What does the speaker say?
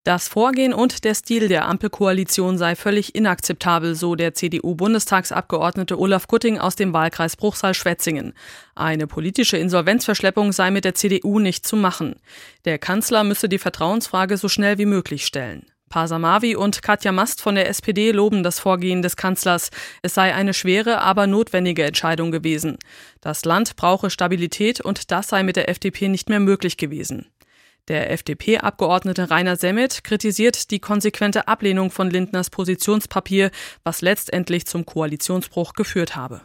Das Vorgehen und der Stil der Ampelkoalition sei völlig inakzeptabel, so der CDU-Bundestagsabgeordnete Olaf Gutting aus dem Wahlkreis Bruchsal-Schwetzingen. Eine politische Insolvenzverschleppung sei mit der CDU nicht zu machen. Der Kanzler müsse die Vertrauensfrage so schnell wie möglich stellen. Pasa Mavi und Katja Mast von der SPD loben das Vorgehen des Kanzlers. Es sei eine schwere, aber notwendige Entscheidung gewesen. Das Land brauche Stabilität und das sei mit der FDP nicht mehr möglich gewesen. Der FDP-Abgeordnete Rainer Semmet kritisiert die konsequente Ablehnung von Lindners Positionspapier, was letztendlich zum Koalitionsbruch geführt habe.